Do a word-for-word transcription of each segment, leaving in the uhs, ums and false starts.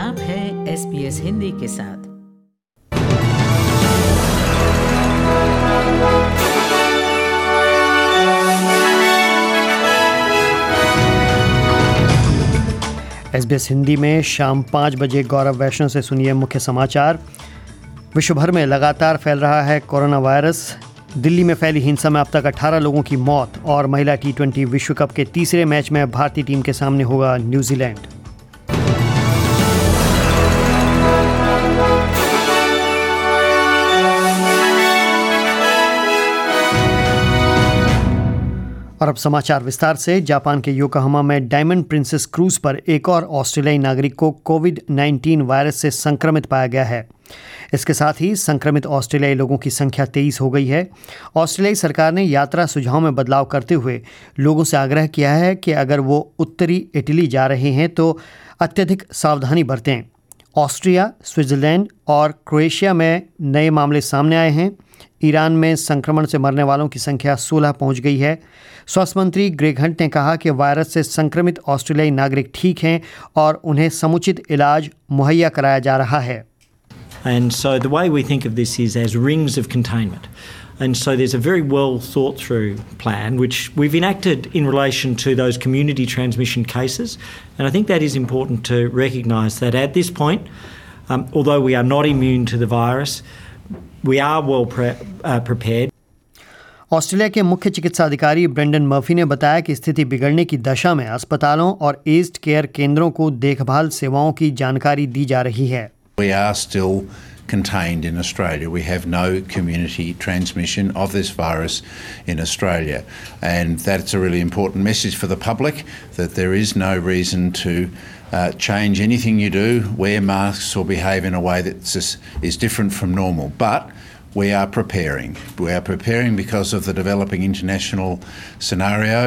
आप हैं S B S Hindi के साथ। एस बी एस हिंदी में शाम पाँच बजे गौरव वैष्णव से सुनिए मुख्य समाचार। विश्व भर में लगातार फैल रहा है कोरोना वायरस। दिल्ली में फैली हिंसा में अब तक अठारह लोगों की मौत और महिला टी ट्वेंटी विश्व कप के तीसरे मैच में भारतीय टीम के सामने होगा न्यूजीलैंड। और अब समाचार विस्तार से। जापान के योकोहामा में डायमंड प्रिंसेस क्रूज पर एक और ऑस्ट्रेलियाई नागरिक को कोविड नाइन्टीन वायरस से संक्रमित पाया गया है। इसके साथ ही संक्रमित ऑस्ट्रेलियाई लोगों की संख्या तेईस हो गई है। ऑस्ट्रेलियाई सरकार ने यात्रा सुझाव में बदलाव करते हुए लोगों से आग्रह किया है कि अगर वो उत्तरी इटली जा रहे हैं तो अत्यधिक सावधानी बरतें। ऑस्ट्रिया, स्विट्जरलैंड और क्रोएशिया में नए मामले सामने आए हैं। ईरान में संक्रमण से मरने वालों की संख्या सोलह पहुंच गई है। स्वास्थ्य मंत्री ग्रेग हंट ने कहा कि वायरस से संक्रमित ऑस्ट्रेलियाई नागरिक ठीक हैं और उन्हें समुचित इलाज मुहैया कराया जा रहा है। And so the way we think of this is as rings of containment. And so there's a very well thought through plan which we've enacted in relation to those community transmission cases. And I think that is important to recognise that at this point, um, although we are not immune to the virus, we are well pre- uh, prepared. Australia के मुख्य चिकित्सा अधिकारी Brendon Murphy ने बताया कि स्थिति बिगड़ने की दशा में अस्पतालों और एज्ड केयर केंद्रों को देखभाल सेवाओं की जानकारी दी जा रही है। We are still contained in Australia. We have no community transmission of this virus in Australia, and that's a really important message for the public, that there is no reason to uh, change anything you do, wear masks or behave in a way that is different from normal. But we are preparing. We are preparing because of the developing international scenario.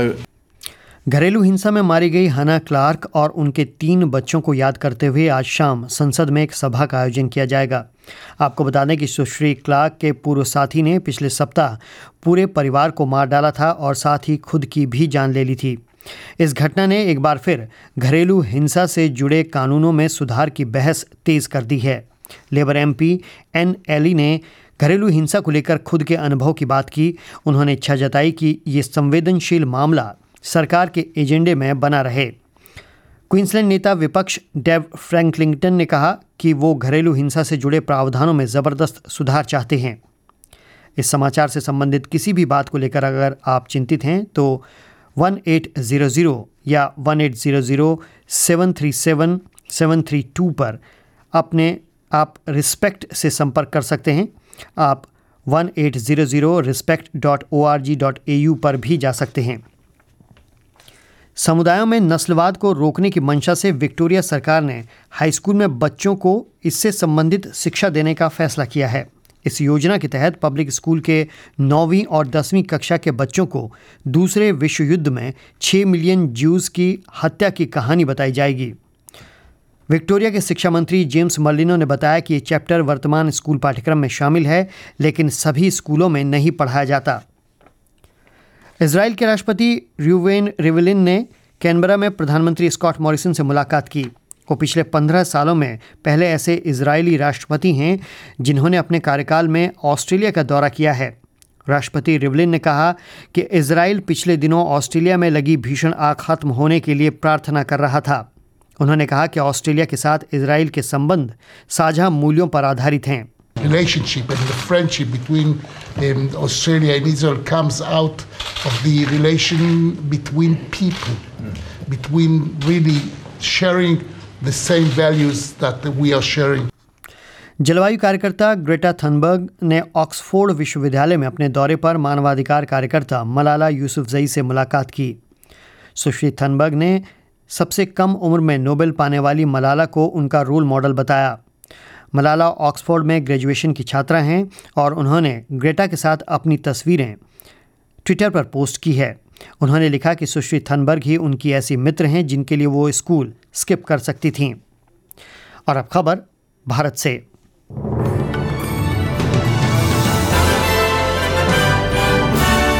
घरेलू हिंसा में मारी गई हना Clark और उनके तीन बच्चों को याद करते हुए आज शाम संसद में एक सभा का आयोजन किया जाएगा। आपको बता दें कि सुश्री क्लार्क के पूर्व साथी ने पिछले सप्ताह पूरे परिवार को मार डाला था और साथ ही खुद की भी जान ले ली थी। इस घटना ने एक बार फिर घरेलू हिंसा से जुड़े कानूनों में सुधार की बहस तेज कर दी है। Labour M P Anne Aly ने घरेलू हिंसा को लेकर खुद के अनुभव की बात की। उन्होंने इच्छा जताई कि ये संवेदनशील मामला सरकार के एजेंडे में बना रहे। क्वींसलैंड नेता विपक्ष डेव फ्रैंकलिंगटन ने कहा कि वो घरेलू हिंसा से जुड़े प्रावधानों में ज़बरदस्त सुधार चाहते हैं। इस समाचार से संबंधित किसी भी बात को लेकर अगर आप चिंतित हैं तो वन एट ज़ीरो ज़ीरो या one eight zero zero seven three seven seven three two पर अपने आप रिस्पेक्ट से संपर्क कर सकते हैं। आप one eight zero zero respect dot O R G dot A U पर भी जा सकते हैं। समुदायों में नस्लवाद को रोकने की मंशा से विक्टोरिया सरकार ने हाई स्कूल में बच्चों को इससे संबंधित शिक्षा देने का फैसला किया है। इस योजना के तहत पब्लिक स्कूल के नौवीं और दसवीं कक्षा के बच्चों को दूसरे विश्व युद्ध में छः मिलियन ज्यूज़ की हत्या की कहानी बताई जाएगी। विक्टोरिया के शिक्षा मंत्री जेम्स मर्लिनो ने बताया कि ये चैप्टर वर्तमान स्कूल पाठ्यक्रम में शामिल है, लेकिन सभी स्कूलों में नहीं पढ़ाया जाता। इजराइल के राष्ट्रपति रूवेन रिवलिन ने कैनबरा में प्रधानमंत्री स्कॉट मॉरिसन से मुलाकात की। वो पिछले पंद्रह सालों में पहले ऐसे इजरायली राष्ट्रपति हैं जिन्होंने अपने कार्यकाल में ऑस्ट्रेलिया का दौरा किया है। राष्ट्रपति रिवलिन ने कहा कि इजराइल पिछले दिनों ऑस्ट्रेलिया में लगी भीषण आग खत्म होने के लिए प्रार्थना कर रहा था। उन्होंने कहा कि ऑस्ट्रेलिया के साथ इजराइल के संबंध साझा मूल्यों पर आधारित हैं। relationship and the friendship between um, Australia and Israel comes out of the relation between people, between really sharing the same values that we are sharing. जलवायु कार्यकर्ता ग्रेटा थनबर्ग ने ऑक्सफोर्ड विश्वविद्यालय में अपने दौरे पर मानवाधिकार कार्यकर्ता मलाला यूसुफजई से मुलाकात की। सुश्री थनबर्ग ने सबसे कम उम्र में नोबेल पाने वाली मलाला को उनका रोल मॉडल बताया। मलाला ऑक्सफोर्ड में ग्रेजुएशन की छात्रा हैं और उन्होंने ग्रेटा के साथ अपनी तस्वीरें ट्विटर पर पोस्ट की है। उन्होंने लिखा कि सुश्री थनबर्ग ही उनकी ऐसी मित्र हैं जिनके लिए वो स्कूल स्किप कर सकती थीं। और अब खबर भारत से।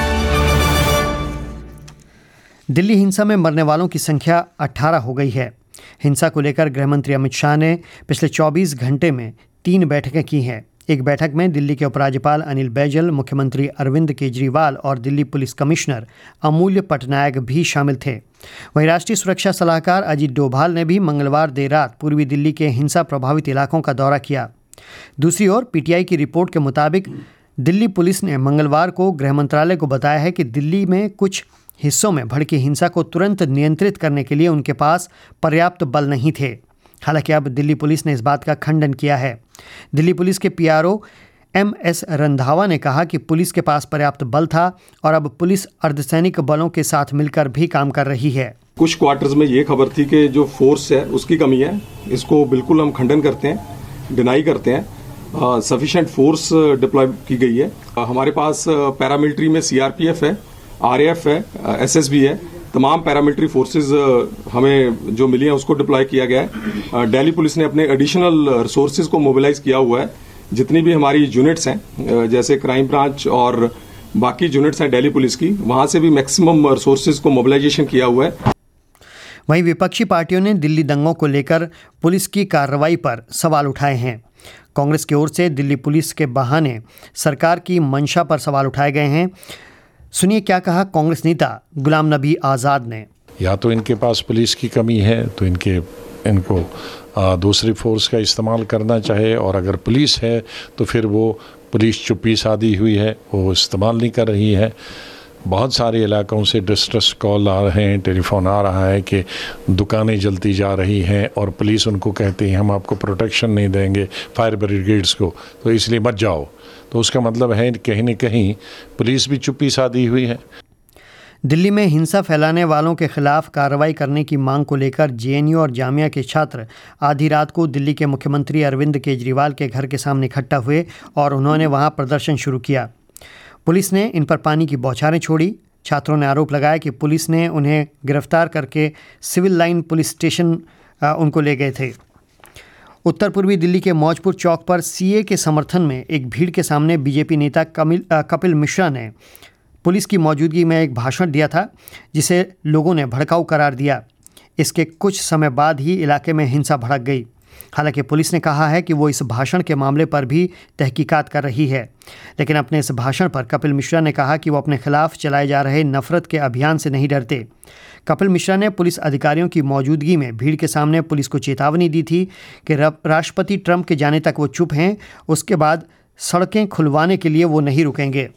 दिल्ली हिंसा में मरने वालों की संख्या अठारह हो गई है। हिंसा को लेकर गृहमंत्री अमित शाह ने पिछले चौबीस घंटे में तीन बैठकें की हैं। एक बैठक में दिल्ली के उपराज्यपाल अनिल बैजल, मुख्यमंत्री अरविंद केजरीवाल और दिल्ली पुलिस कमिश्नर अमूल्य पटनायक भी शामिल थे। वहीं राष्ट्रीय सुरक्षा सलाहकार अजीत डोभाल ने भी मंगलवार देर रात पूर्वी दिल्ली के हिंसा प्रभावित इलाकों का दौरा किया। दूसरी ओर पीटीआई की रिपोर्ट के मुताबिक दिल्ली पुलिस ने मंगलवार को गृह मंत्रालय को बताया है कि दिल्ली में कुछ हिस्सों में भड़की हिंसा को तुरंत नियंत्रित करने के लिए उनके पास पर्याप्त बल नहीं थे। हालांकि अब दिल्ली पुलिस ने इस बात का खंडन किया है। दिल्ली पुलिस के पीआरओ एम एस रंधावा ने कहा कि पुलिस के पास पर्याप्त बल था और अब पुलिस अर्धसैनिक बलों के साथ मिलकर भी काम कर रही है। कुछ क्वार्टर्स में ये खबर थी कि जो फोर्स है उसकी कमी है, इसको बिल्कुल हम खंडन करते हैं, डिनाई करते हैं। सफिशिएंट फोर्स डिप्लॉय की गई है। हमारे पास पैरामिलिट्री में सीआरपीएफ है, आरएएफ है, एसएसबी है, तमाम पैरामिलिट्री फोर्सेस हमें जो मिली हैं उसको डिप्लॉय किया गया है। दिल्ली पुलिस ने अपने एडिशनल रिसोर्सेज को मोबिलाइज किया हुआ है। जितनी भी हमारी यूनिट्स हैं जैसे क्राइम ब्रांच और बाकी यूनिट्स हैं दिल्ली पुलिस की, वहां से भी मैक्सिमम रिसोर्सेज को मोबिलाइजेशन किया हुआ है। वहीं विपक्षी पार्टियों ने दिल्ली दंगों को लेकर पुलिस की कार्रवाई पर सवाल उठाए हैं। कांग्रेस की ओर से दिल्ली पुलिस के बहाने सरकार की मंशा पर सवाल उठाए गए हैं। सुनिए क्या कहा कांग्रेस नेता गुलाम नबी आज़ाद ने। या तो इनके पास पुलिस की कमी है तो इनके इनको आ, दूसरी फोर्स का इस्तेमाल करना चाहिए, और अगर पुलिस है तो फिर वो पुलिस चुप्पी साधी हुई है, वो इस्तेमाल नहीं कर रही है। बहुत सारे इलाकों से डिस्ट्रेस कॉल आ रहे हैं, टेलीफोन आ रहा है कि दुकानें जलती जा रही हैं और पुलिस उनको कहती है हम आपको प्रोटेक्शन नहीं देंगे, फायर ब्रिगेड्स को, तो इसलिए मत जाओ। तो उसका मतलब है कहीं न कहीं पुलिस भी चुप्पी साधी हुई है। दिल्ली में हिंसा फैलाने वालों के खिलाफ कार्रवाई करने की मांग को लेकर जेएनयू और जामिया के छात्र आधी रात को दिल्ली के मुख्यमंत्री अरविंद केजरीवाल के घर के सामने इकट्ठा हुए और उन्होंने वहां प्रदर्शन शुरू किया। पुलिस ने इन पर पानी की बौछारें छोड़ी। छात्रों ने आरोप लगाया कि पुलिस ने उन्हें गिरफ्तार करके सिविल लाइन पुलिस स्टेशन उनको ले गए थे। उत्तर पूर्वी दिल्ली के मौजपुर चौक पर सीए के समर्थन में एक भीड़ के सामने बीजेपी नेता कमिल कपिल मिश्रा ने पुलिस की मौजूदगी में एक भाषण दिया था, जिसे लोगों ने भड़काऊ करार दिया। इसके कुछ समय बाद ही इलाके में हिंसा भड़क गई। हालांकि पुलिस ने कहा है कि वो इस भाषण के मामले पर भी तहकीकात कर रही है, लेकिन अपने इस भाषण पर कपिल मिश्रा ने कहा कि वो अपने खिलाफ चलाए जा रहे नफरत के अभियान से नहीं डरते। कपिल मिश्रा ने पुलिस अधिकारियों की मौजूदगी में भीड़ के सामने पुलिस को चेतावनी दी थी कि राष्ट्रपति ट्रंप के जाने तक वो चुप हैं, उसके बाद सड़कें खुलवाने के लिए वो नहीं रुकेंगे।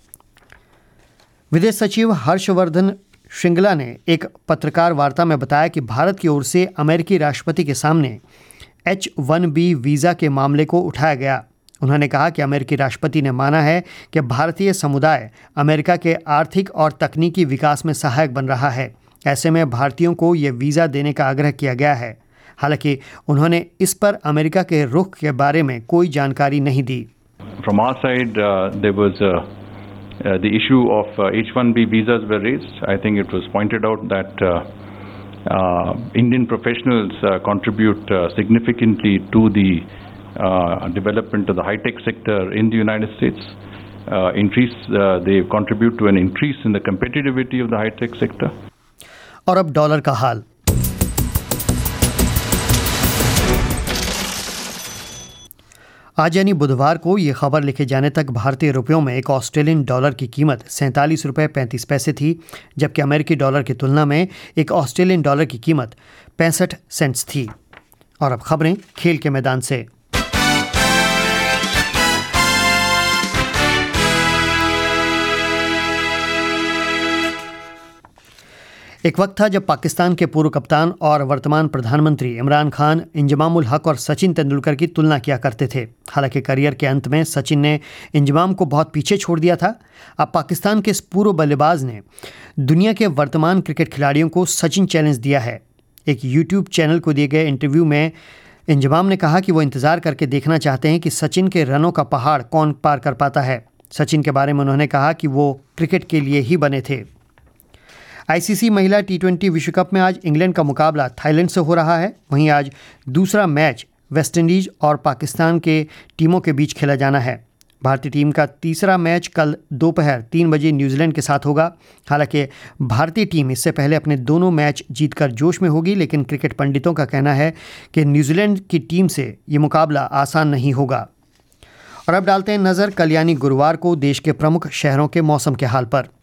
विदेश सचिव हर्षवर्धन श्रृंगला ने एक पत्रकार वार्ता में बताया कि भारत की ओर से अमेरिकी राष्ट्रपति के सामने एच वन बी वीज़ा के मामले को उठाया गया। उन्होंने कहा कि अमेरिकी राष्ट्रपति ने माना है कि भारतीय समुदाय अमेरिका के आर्थिक और तकनीकी विकास में सहायक बन रहा है। ऐसे में भारतीयों को ये वीज़ा देने का आग्रह किया गया है। हालांकि उन्होंने इस पर अमेरिका के रुख के बारे में कोई जानकारी नहीं दी। From our side, uh, there was uh, uh, the issue of uh, H one B visas were raised. I think it was pointed out that uh, uh, Indian professionals uh, contribute uh, significantly to the uh, development of the high-tech sector in the United States. Uh, increase, uh, they contribute to an increase in the competitivity of the high-tech sector. और अब dollar का हाल। आज यानी बुधवार को ये खबर लिखे जाने तक भारतीय रुपयों में एक ऑस्ट्रेलियन डॉलर की कीमत सैंतालीस रुपये पैंतीस पैसे थी, जबकि अमेरिकी डॉलर की तुलना में एक ऑस्ट्रेलियन डॉलर की कीमत पैंसठ सेंट्स थी। और अब खबरें खेल के मैदान से। एक वक्त था जब पाकिस्तान के पूर्व कप्तान और वर्तमान प्रधानमंत्री इमरान खान इंजमाम उल हक और सचिन तेंदुलकर की तुलना किया करते थे। हालांकि करियर के अंत में सचिन ने इंजमाम को बहुत पीछे छोड़ दिया था। अब पाकिस्तान के इस पूर्व बल्लेबाज ने दुनिया के वर्तमान क्रिकेट खिलाड़ियों को सचिन चैलेंज दिया है। एक यूट्यूब चैनल को दिए गए इंटरव्यू में इंजमाम ने कहा कि वो इंतज़ार करके देखना चाहते हैं कि सचिन के रनों का पहाड़ कौन पार कर पाता है। सचिन के बारे में उन्होंने कहा कि वो क्रिकेट के लिए ही बने थे। आईसीसी महिला टी ट्वेंटी विश्व कप में आज इंग्लैंड का मुकाबला थाईलैंड से हो रहा है। वहीं आज दूसरा मैच वेस्टइंडीज़ और पाकिस्तान के टीमों के बीच खेला जाना है। भारतीय टीम का तीसरा मैच कल दोपहर तीन बजे न्यूजीलैंड के साथ होगा। हालांकि भारतीय टीम इससे पहले अपने दोनों मैच जीतकर जोश में होगी, लेकिन क्रिकेट पंडितों का कहना है कि न्यूजीलैंड की टीम से ये मुकाबला आसान नहीं होगा। और अब डालते हैं नज़र कल यानी गुरुवार को देश के प्रमुख शहरों के मौसम के हाल पर।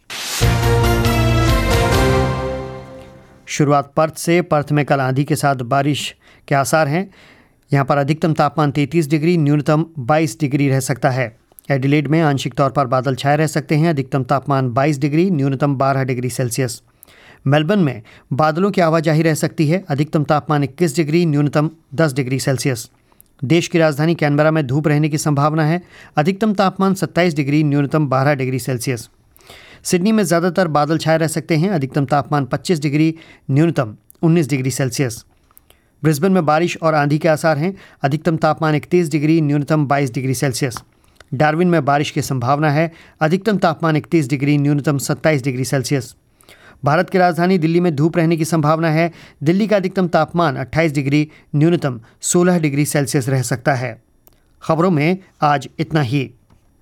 शुरुआत पर्थ से। पर्थ में कल आंधी के साथ बारिश के आसार हैं। यहाँ पर अधिकतम तापमान तैंतीस डिग्री, न्यूनतम बाईस डिग्री रह सकता है। एडिलेड में आंशिक तौर पर बादल छाए रह सकते हैं, अधिकतम तापमान बाईस डिग्री, न्यूनतम बारह डिग्री सेल्सियस। मेलबर्न में बादलों की आवाजाही रह सकती है, अधिकतम तापमान इक्कीस डिग्री, न्यूनतम दस डिग्री सेल्सियस। देश की राजधानी कैनबरा में धूप रहने की संभावना है, अधिकतम तापमान सत्ताईस डिग्री, न्यूनतम बारह डिग्री सेल्सियस। सिडनी में ज़्यादातर बादल छाए रह सकते हैं, अधिकतम तापमान पच्चीस डिग्री, न्यूनतम उन्नीस डिग्री सेल्सियस। ब्रिस्बेन में बारिश और आंधी के आसार हैं, अधिकतम तापमान इकतीस डिग्री, न्यूनतम बाईस डिग्री सेल्सियस। डार्विन में बारिश की संभावना है, अधिकतम तापमान इकतीस डिग्री, न्यूनतम सत्ताईस डिग्री सेल्सियस। भारत की राजधानी दिल्ली में धूप रहने की संभावना है, दिल्ली का अधिकतम तापमान अट्ठाईस डिग्री, न्यूनतम सोलह डिग्री सेल्सियस रह सकता है। खबरों में आज इतना ही।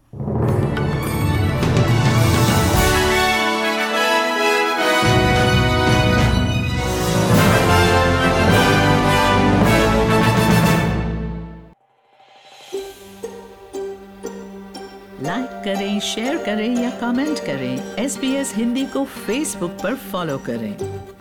लाइक करें, शेयर करें या कमेंट करें। एस बी एस हिंदी को फेसबुक पर फॉलो करें।